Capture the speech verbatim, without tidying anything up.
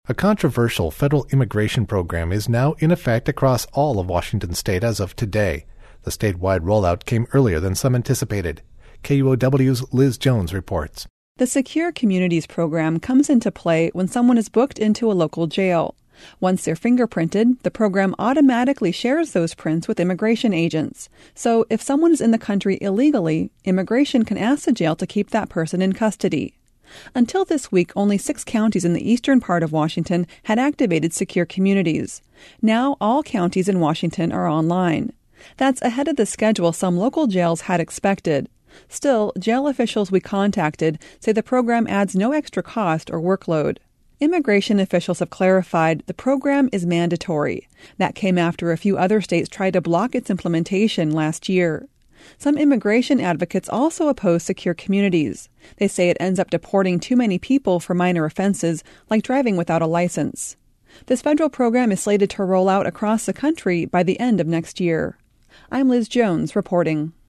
A controversial federal immigration program is now in effect across all of Washington state as of today. The statewide rollout came earlier than some anticipated. K U O W's Liz Jones reports. The Secure Communities program comes into play when someone is booked into a local jail. Once they're fingerprinted, the program automatically shares those prints with immigration agents. So if someone is in the country illegally, immigration can ask the jail to keep that person in custody. Until this week, only six counties in the eastern part of Washington had activated Secure Communities. Now all counties in Washington are online. That's ahead of the schedule some local jails had expected. Still, jail officials we contacted say the program adds no extra cost or workload. Immigration officials have clarified the program is mandatory. That came after a few other states tried to block its implementation last year. Some immigration advocates also oppose Secure Communities. They say it ends up deporting too many people for minor offenses, like driving without a license. This federal program is slated to roll out across the country by the end of next year. I'm Liz Jones reporting.